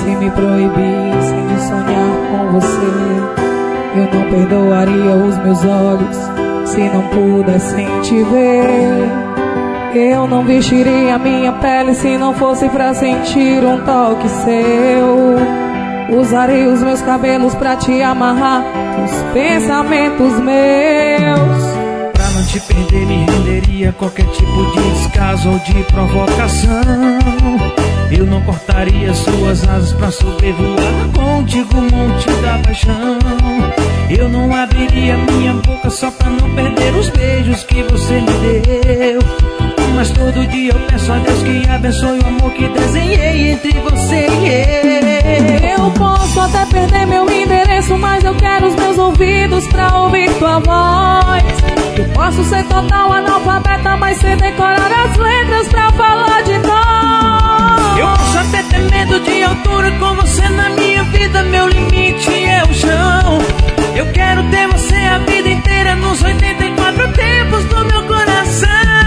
se me proibissem de sonhar com você. Eu não perdoaria os meus olhos se não pudessem te ver. Eu não vestiria minha pele se não fosse pra sentir um toque seu. Usarei os meus cabelos pra te amarrar nos pensamentos meus. Pra não te perder me renderia a qualquer tipo de descaso ou de provocação. Eu não cortaria suas asas pra sobrevoar contigo o monte da paixão. Eu não abriria minha boca só pra não perder os beijos que você me deu. Mas todo dia eu peço a Deus que abençoe o amor que desenhei entre você e eu. Eu posso até perder meu endereço, mas eu quero os meus ouvidos pra ouvir tua voz. Eu posso ser total analfabeta, mas sei decorar as letras pra falar de nós. Eu posso até ter medo de altura, com você na minha vida meu limite é o chão. Eu quero ter você a vida inteira nos 84 tempos do meu coração.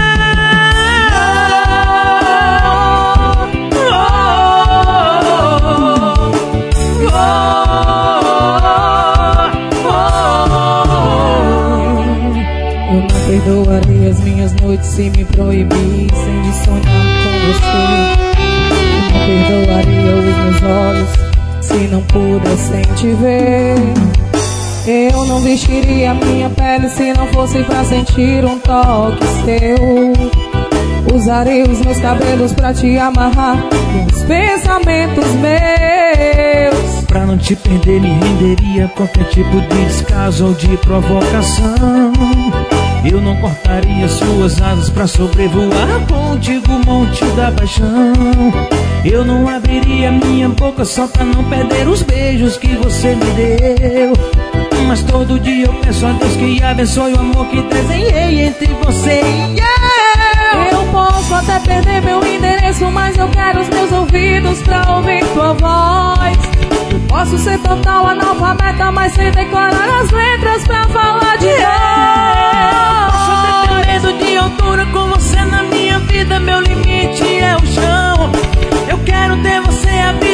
Eu não perdoaria as minhas noites se me proibissem de sonhar com você. Eu não perdoaria os meus olhos se não pudessem te ver. Eu não vestiria minha pele se não fosse pra sentir um toque seu. Usarei os meus cabelos pra te amarrar nos pensamentos meus. Pra não te perder me renderia a qualquer tipo de descaso ou de provocação. Eu não cortaria suas asas pra sobrevoar contigo o monte da paixão. Eu não abriria minha boca só pra não perder os beijos que você me deu. Mas todo dia eu peço a Deus que abençoe o amor que desenhei entre você e eu. Eu posso até perder meu endereço, mas eu quero os meus ouvidos pra ouvir tua voz. Eu posso ser total analfabeta, mas sei decorar as letras pra falar de nós. Posso até ter medo de altura, com você na minha vida meu limite é o chão. Eu quero ter você a vida